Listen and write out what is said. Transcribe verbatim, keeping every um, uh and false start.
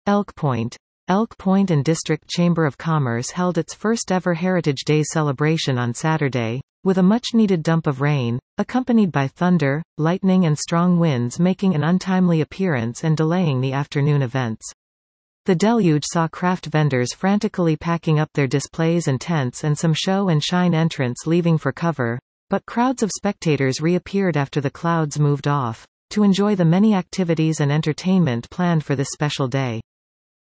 Elk Point. Elk Point and District Chamber of Commerce held its first-ever Heritage Day celebration on Saturday, with a much-needed dump of rain, accompanied by thunder, lightning and strong winds making an untimely appearance and delaying the afternoon events. The deluge saw craft vendors frantically packing up their displays and tents and some show and shine entrants leaving for cover, but crowds of spectators reappeared after the clouds moved off, to enjoy the many activities and entertainment planned for this special day.